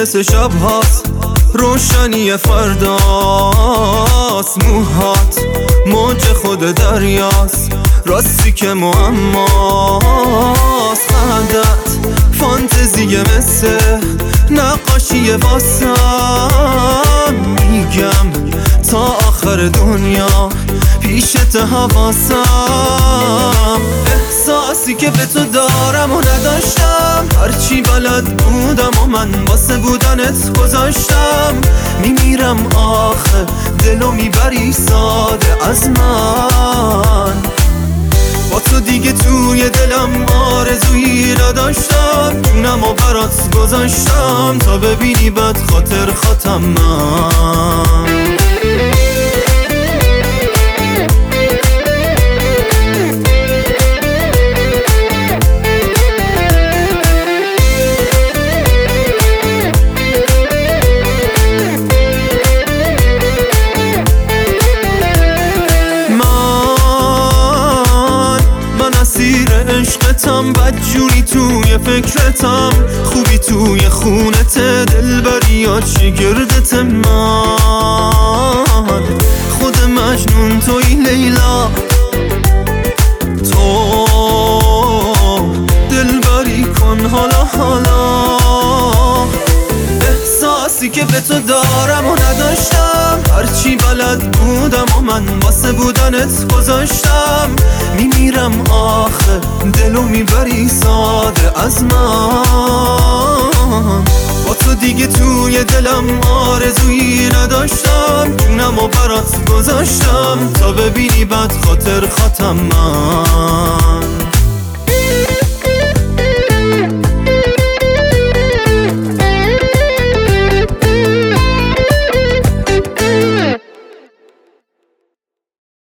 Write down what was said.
مثل شب هاست، روشنی فرداست. موهات موج خود دریاست، راستی که معماست. خندت فانتزیه مثل نقاشی واسم. میگم تا آخر دنیا پیشت حواسم. احساسی که به تو دارم و نداشتم، هرچی بلد بودم و من واسه بودنت گذاشتم. میمیرم آخه دلو میبری ساده از من. با تو دیگه توی دلم آرزویی نداشتم، جونم و برات گذاشتم تا ببینی بد خاطر خاتم من. عشقتم بدجوری توی فکرتم، خوبی توی خونت دلبریات شگردت من. خود مجنون توی لیلا، تو دلبری کن حالا حالا. احساسی که به تو دارم و نداشتم، هرچی بلد بودم و من واسه بودنت گذاشتم. میمیرم آخه دلو میبری ساده از من. با تو دیگه توی دلم آرزویی نداشتم، جونم و برات گذاشتم تا ببینی بد خاطر خاتم من.